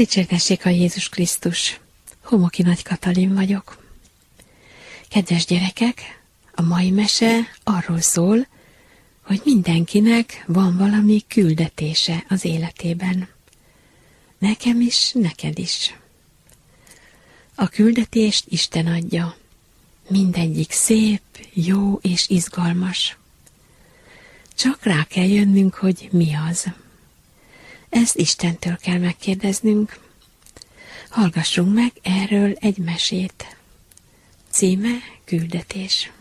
Dicsértessék a Jézus Krisztus! Homoki Nagy Katalin vagyok. Kedves gyerekek, a mai mese arról szól, hogy mindenkinek van valami küldetése az életében. Nekem is, neked is. A küldetést Isten adja. Mindegyik szép, jó és izgalmas. Csak rá kell jönnünk, hogy mi az. Ezt Istentől kell megkérdeznünk. Hallgassunk meg erről egy mesét. Címe Küldetés.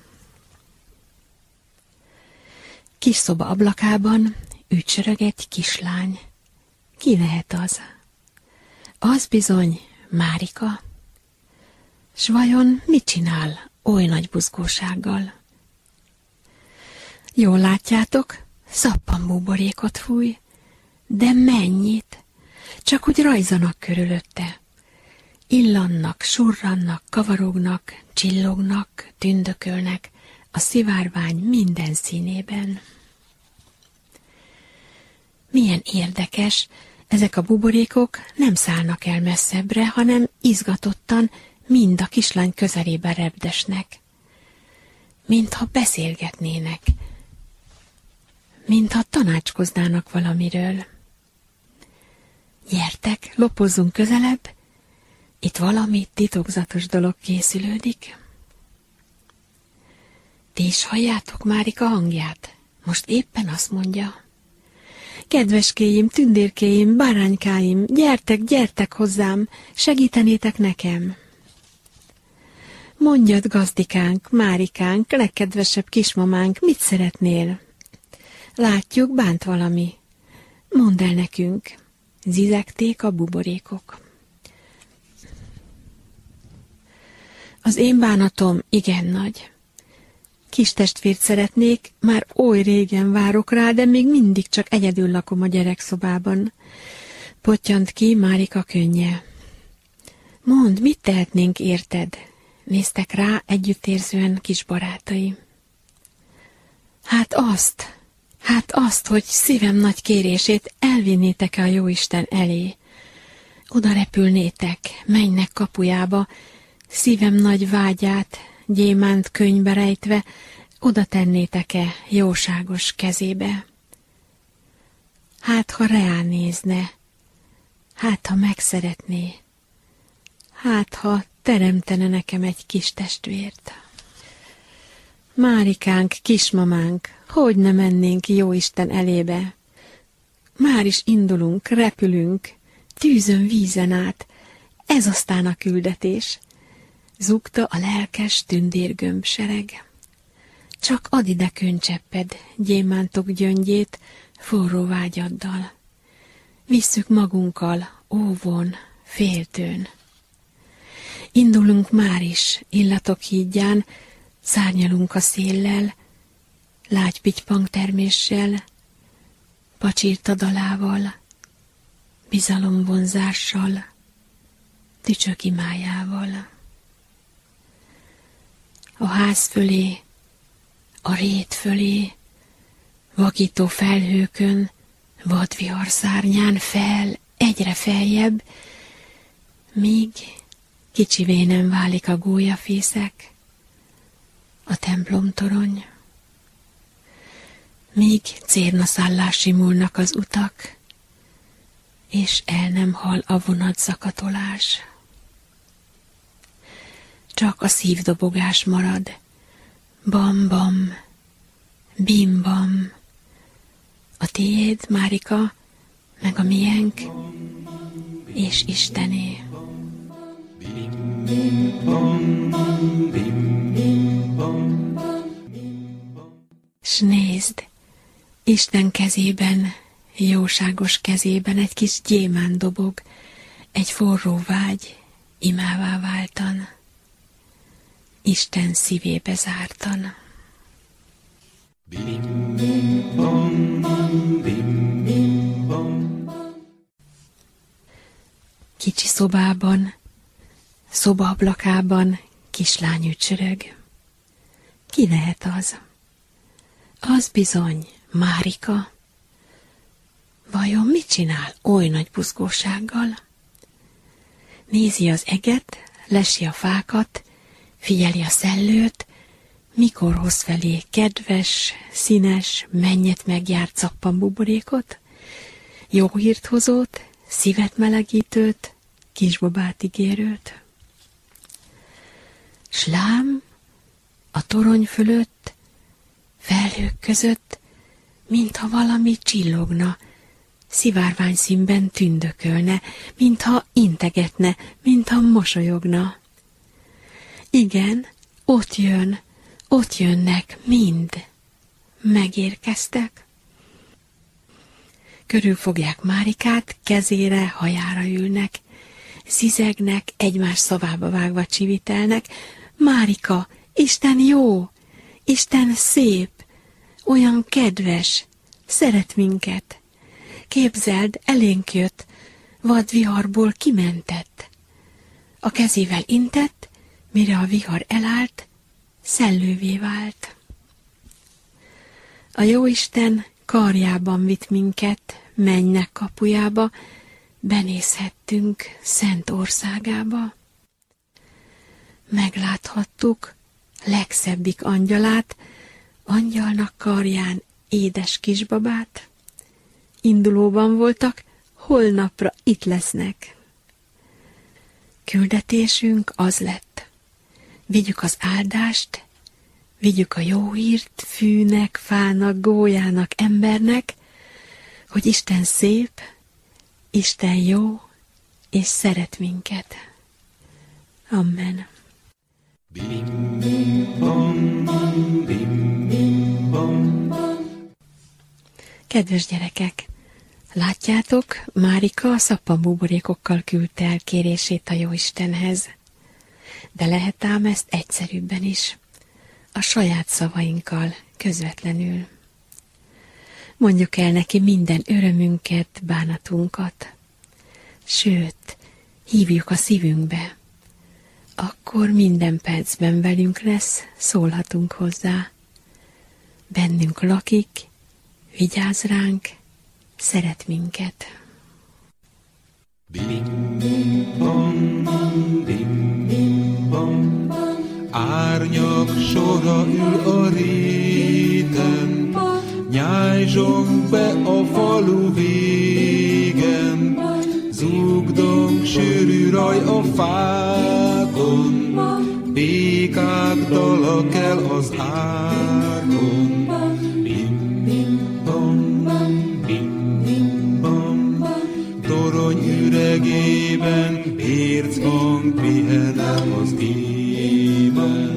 Kis szoba ablakában ücsörög egy kislány. Ki lehet az? Az bizony Márika. S vajon mit csinál oly nagy buzgósággal? Jól látjátok, szappanbúborékot fúj, de mennyit? Csak úgy rajzanak körülötte. Illannak, surrannak, kavarognak, csillognak, tündökölnek a szivárvány minden színében. Milyen érdekes, ezek a buborékok nem szállnak el messzebbre, hanem izgatottan mind a kislány közelében repdesnek. Mintha beszélgetnének, mintha tanácskoznának valamiről. Gyertek, lopozzunk közelebb, itt valami titokzatos dolog készülődik. Ti is halljátok Márika hangját? Most éppen azt mondja. Kedveskéim, tündérkéim, báránykáim, gyertek, gyertek hozzám, segítenétek nekem. Mondjad, gazdikánk, Márikánk, legkedvesebb kismamánk, mit szeretnél? Látjuk, bánt valami. Mondd el nekünk. Zizegték a buborékok. Az én bánatom igen nagy. Kis testvért szeretnék, már oly régen várok rá, de még mindig csak egyedül lakom a gyerekszobában. Pottyant ki Márika könnye. Mondd, mit tehetnénk érted? Néztek rá együttérzően kis barátai. Hát azt, hogy szívem nagy kérését elvinnétek-e a jóisten elé. Oda repülnétek, mennynek kapujába, szívem nagy vágyát, gyémánt könyvbe rejtve, oda tennétek-e jóságos kezébe. Hát, ha ránézne, hát, ha megszeretné, hát, ha teremtene nekem egy kis testvért. Márikánk, kismamánk, hogy ne mennénk jóisten elébe? Már is indulunk, repülünk, tűzön, vízen át, ez aztán a küldetés. Zúgta a lelkes tündérgömbsereg. Csak add ide könycsepped, gyémántok gyöngyét, forró vágyaddal. Visszük magunkkal, óvon, féltőn. Indulunk már is, illatok hídján, szárnyalunk a széllel, lágy pitypangterméssel, pacsirta dalával, bizalomvonzással, tücsök imájával. A ház fölé, a rét fölé, vakító felhőkön, vadvihar szárnyán fel, egyre feljebb, míg kicsivé nem válik a gólyafészek, a templomtorony, míg cérnaszállás simulnak az utak, és el nem hal a vonatszakatolás. Csak a szívdobogás marad, bam-bam, bim-bam, a tiéd, Márika, meg a miénk, és Istené. S nézd, Isten kezében, jóságos kezében egy kis gyémánt dobog, egy forró vágy imává váltan, Isten szívébe zártan. Kicsi szobában, szobaablakában kislány ücsörög. Ki lehet az? Az bizony Márika. Vajon mit csinál oly nagy buzgósággal? Nézi az eget, lesi a fákat, figyeli a szellőt, mikor hoz felé kedves, színes, mennyet megjárt szappanbuborékot, jó hírt hozót, szívet melegítőt, kisbabát ígérőt. S lám, a torony fölött, felhők között, mintha valami csillogna, szivárvány színben tündökölne, mintha integetne, mintha mosolyogna. Igen, ott jönnek, mind. Megérkeztek. Körülfogják Márikát, kezére, hajára ülnek. Zizegnek, egymás szavába vágva csivitelnek. Márika, Isten jó, Isten szép, olyan kedves, szeret minket. Képzeld, elénk jött, vad viharból kimentett. A kezével intett, mire a vihar elállt, szellővé vált. A jóisten karjában vitt minket, mennynek kapujába, benézhettünk szent országába. Megláthattuk legszebbik angyalát, angyalnak karján édes kisbabát. Indulóban voltak, holnapra itt lesznek. Küldetésünk az lett. Vigyük az áldást, vigyük a jó hírt fűnek, fának, gólyának, embernek, hogy Isten szép, Isten jó, és szeret minket. Amen. Bim, bim, bom, bim, bim, bom. Kedves gyerekek, látjátok, Márika a szappanbuborékokkal küldte el kérését a Jóistenhez. De lehet ám ezt egyszerűbben is, a saját szavainkkal, közvetlenül. Mondjuk el neki minden örömünket, bánatunkat. Sőt, hívjuk a szívünkbe. Akkor minden percben velünk lesz, szólhatunk hozzá. Bennünk lakik, vigyáz ránk, szeret minket. Bim, bim, bom, bim, bim, bom. Árnyak sora ül a réten, nyájzsong be a falu végen, zúgdong sűrű raj a fákon, békák dala kell az árkon. Bim, bim, bom, bim, bim, bom. Torony üregében érchang pihenem az ében.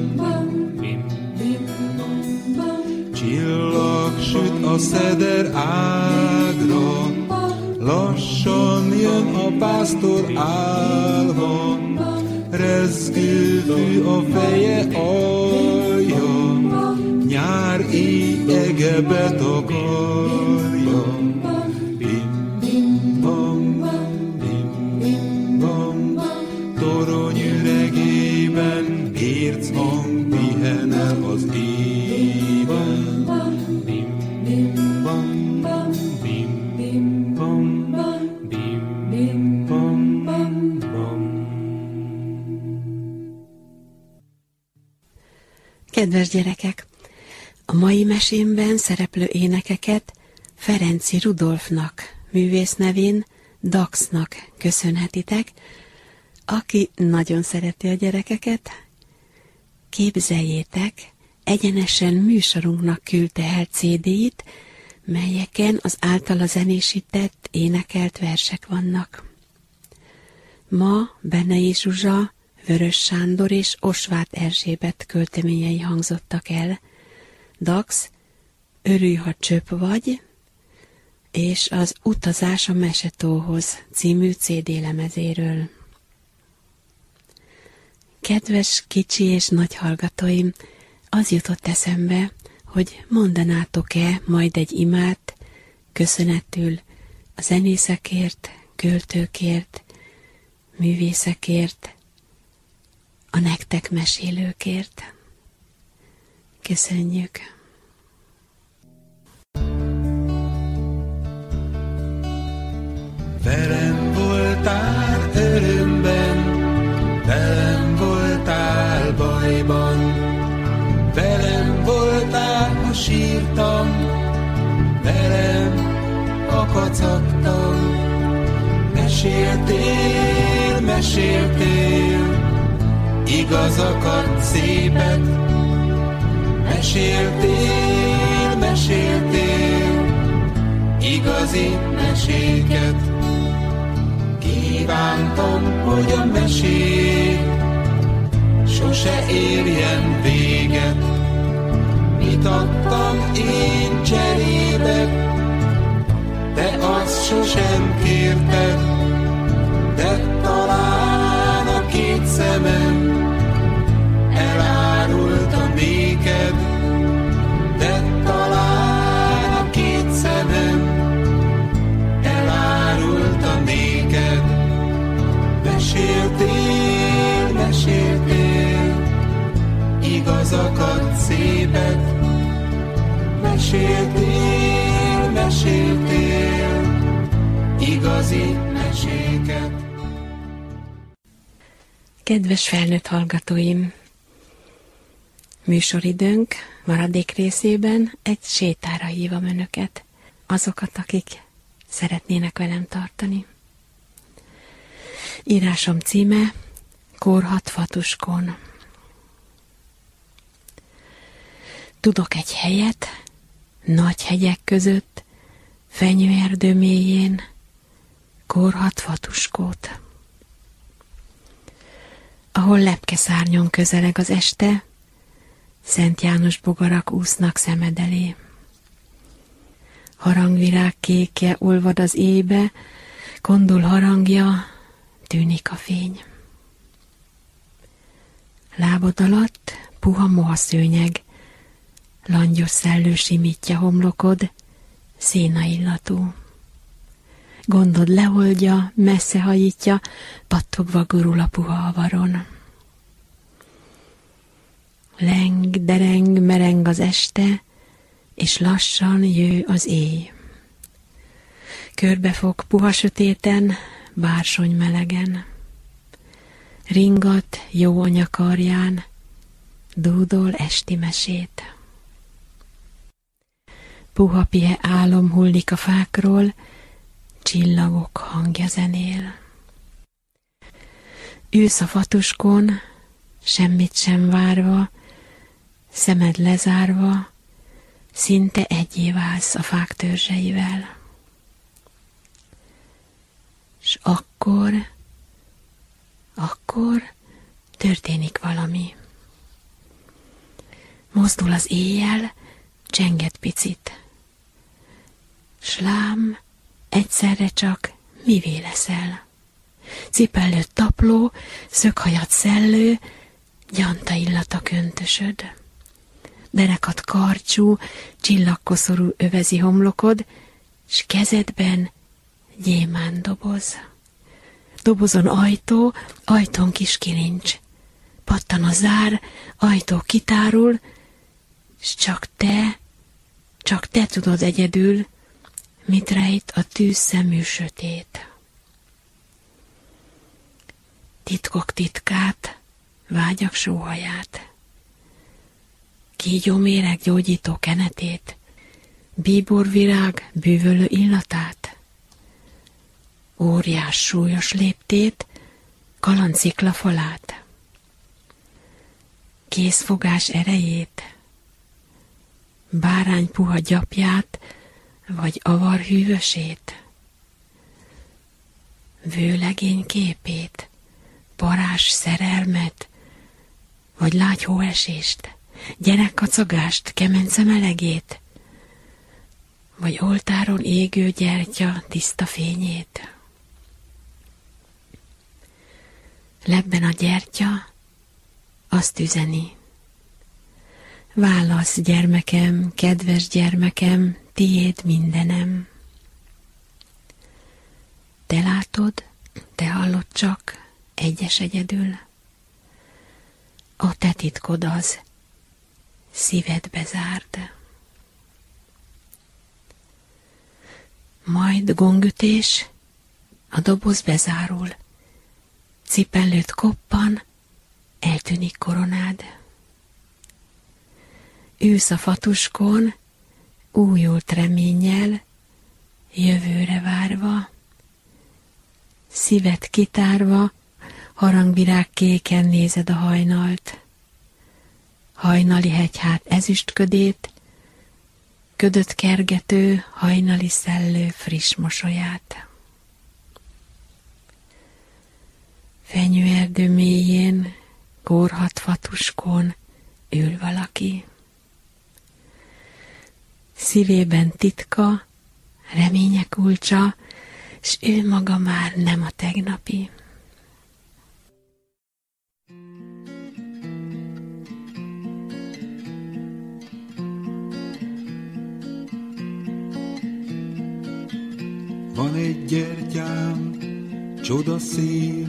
Csillag süt a szeder ágra, lassan jön a pásztor álva, rezgő fű a feje alja, nyár ége betakarja. Bim, bim, bom, bim, bim, bom. Torony üregében érchang pihenel az ében. Bim, bim, bom, bim, bim, bom, bim, bim, bom, bom. Kedves gyerekek, a mai mesémben szereplő énekeket Ferenczy Rudolfnak, művész nevén Daxnak köszönhetitek, aki nagyon szereti a gyerekeket. Képzeljétek, egyenesen műsorunknak küldte el CD-it, melyeken az általa zenésített, énekelt versek vannak. Ma Benei Zsuzsa, Vörös Sándor és Osváth Erzsébet költeményei hangzottak el. Dax, Örülj, ha csöpp vagy, és az Utazás a Mesetóhoz című CD lemezéről. Kedves kicsi és nagy hallgatóim, az jutott eszembe, hogy mondanátok-e majd egy imát köszönetül a zenészekért, költőkért, művészekért, a nektek mesélőkért. Köszönjük! Velem voltál örömben, meséltél, igazakat, szépet. Meséltél, meséltél, igazi meséket. Kívántam, hogy a mesék sose érjen véget. Mit adtam én cserébe, de azt sosem kérted. De talán a két szemem elárulta néked. De talán a két szemem elárulta néked. Meséltél, meséltél, igazakat, szépet. Meséltél, meséltél, igazi meséket. Kedves felnőtt hallgatóim! Műsoridőnk maradék részében egy sétára hívom önöket, azokat, akik szeretnének velem tartani. Írásom címe Kórhat Fatuskón. Tudok egy helyet, nagy hegyek között, fenyőerdő mélyén, Kórhat Fatuskót. Ahol lepkeszárnyon közeleg az este, Szent János bogarak úsznak szemed elé. Harangvirág kékje olvad az éjbe, kondul harangja, tűnik a fény. Lábad alatt puha mohaszőnyeg, langyos szellő simítja homlokod, szénaillatú. Gondod leoldja, messze hajítja, pattogva gurul a puha avaron. Leng, dereng, mereng az este, és lassan jő az éj. Körbefog puha sötéten, bársony melegen. Ringat jó anya karján, dúdol esti mesét. Puha pihe álom hullik a fákról, csillagok hangja zenél. Ülsz a fatuskon, semmit sem várva, szemed lezárva, szinte egyé válsz a fák törzseivel. S akkor történik valami. Mozdul az éjjel, csenget picit. S lám, egyszerre csak mivé leszel. Cipellőd tapló, szöghajad szellő, gyanta illata köntösöd. Derekat karcsú, csillagkoszorú övezi homlokod, s kezedben gyémánt doboz. Dobozon ajtó, ajtón kis kilincs. Pattan a zár, ajtó kitárul, s csak te tudod egyedül, mit rejt a tűzszemű sötét. Titkok titkát, vágyak sóhaját, kígyóméreg gyógyító kenetét, bíborvirág bűvölő illatát, óriás súlyos léptét, kalancikla falát, kézfogás erejét, bárány puha gyapját, vagy avar hűvösét, vőlegény képét, parázs szerelmet, vagy lágy hóesést, gyerekkacagást, kemence melegét, vagy oltáron égő gyertya tiszta fényét. Lebben a gyertya azt üzeni: válasz, gyermekem, kedves gyermekem, tiéd mindenem. Te látod, te hallod csak, egyes egyedül. A te titkod az, szívedbe zárd. Majd gongütés, a doboz bezárul, cipellőt koppan, eltűnik koronád. Ülsz a fatuskon, újult reménnyel, jövőre várva, szíved kitárva, harangvirág kéken nézed a hajnalt. Hajnali hegyhát ezüstködét, ködöt kergető, hajnali szellő friss mosolyát. Fenyőerdő mélyén, kórhat fatuskón ül valaki. Szívében titka, reménye kulcsa, s ő maga már nem a tegnapi. Van egy gyertyám, csodaszép,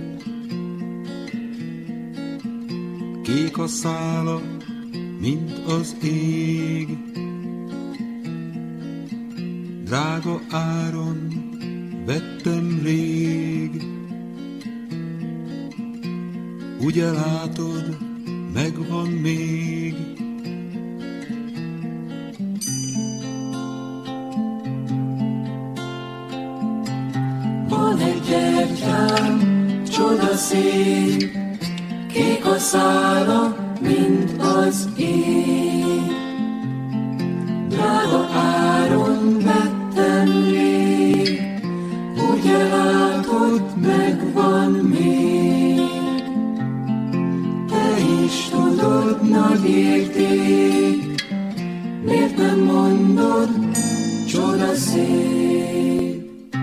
kék a szála, mint az ég. Drága áron vettem rég. Ugye látod, megvan még. Van egy gyertyám, csodaszép, kék a szála, mint az ég. Drága áron vettem rég, ugye látod, megvan még. Te is tudod, nagy érték, miért nem mondod, csodaszép.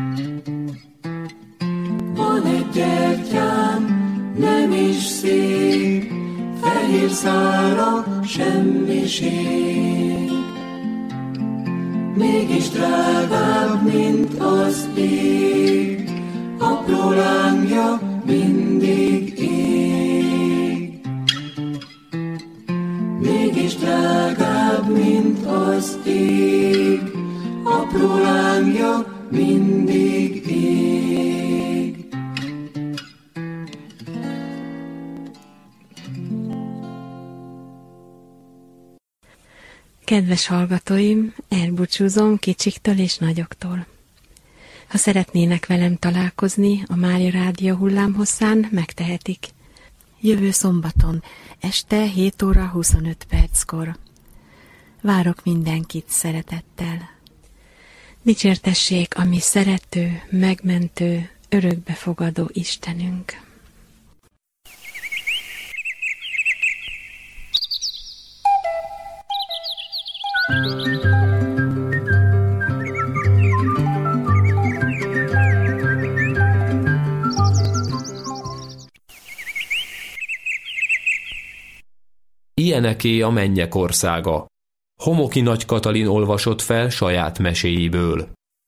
Van egy gyertyám, nem is szép, fehér szára semmiség. Mégis drágább, mint az ég, apró lángja mindig ég. Mégis drágább, mint az ég, apró lángja mindig ég. Kedves hallgatóim, elbúcsúzom kicsiktől és nagyoktól. Ha szeretnének velem találkozni a Mária Rádió hullámhosszán, megtehetik. Jövő szombaton, este 7 óra 25 perckor. Várok mindenkit szeretettel. Dicsértessék a mi szerető, megmentő, örökbefogadó Istenünk. Ilyeneké a mennyek országa. Homoki Nagy Katalin olvasott fel saját meséiből.